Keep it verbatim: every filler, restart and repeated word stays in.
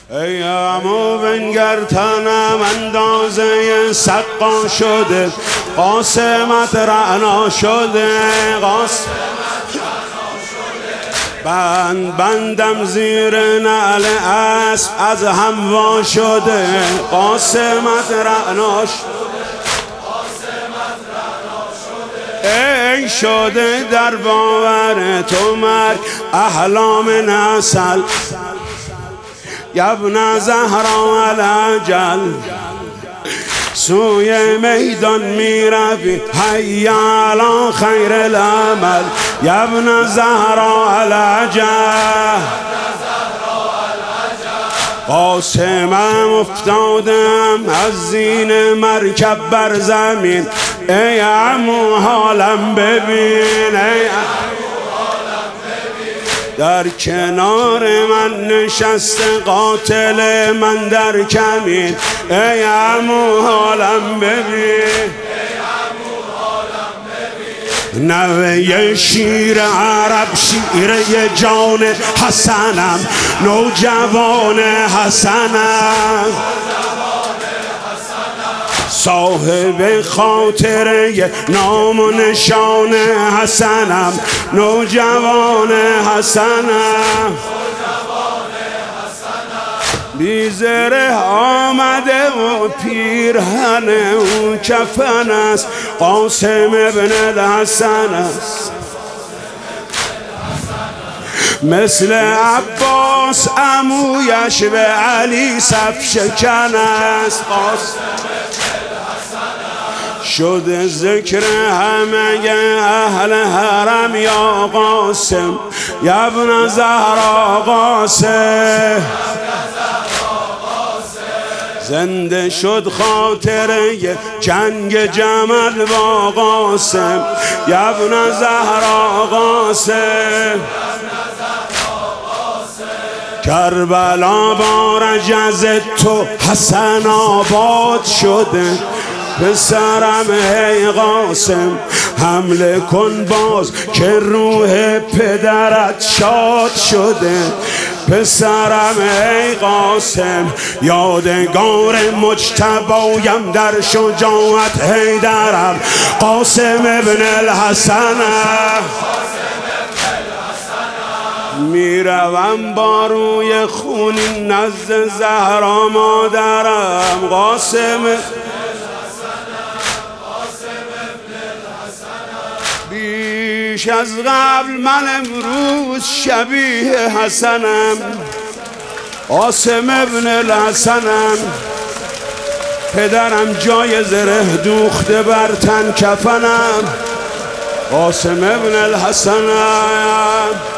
ای عمو بنگر تنم اندازه سقا شده، قاسمت رعنا شده، قاسمت بند بندم زیر نعل اسب از هم وا شده، قاسمت رعنا شده، ای شده در باور تو مرگ احلام نسل، یبن زهرا العجل سوی میدان می روی حی علی خیر العمل، یبن زهرا العجل قاسمم افتادم از زین مرکب بر زمین، ای عمو حالم ببین، ای در کنار من نشسته قاتل من در کمین، ای عمو حالم ببین، نوه شیر عرب شیر جان حسنم، نوجوان حسنم، صاحب خاطره نام و نشان حسنم، نوجوان حسنم، بیزره آمده و پیرهن او کفن است، قاسم ابن الحسن است، مثل عباس عمویش به علی صف شکن است، قاسم شده ذکر همه اهل حرم یا قاسم، یبن زهرا قاسم، زنده شد خاطره جنگ جمل با قاسم، یبن زهرا قاسم، کربلا با رجز تو حسن آباد شده، پسرم ای قاسم حمله کن باز که روح پدرت شاد شده، پسرم ای قاسم یادگار مجتبایم در شجاعت حیدرم، قاسم ابن الحسن میروم با روی خونین نزد زهرا مادرم، قاسم بیش از قبل من امروز شبیه حسنم، قاسم ابن الحسنم، پدرم جای زره دوخته بر تن کفنم، قاسم ابن الحسنم.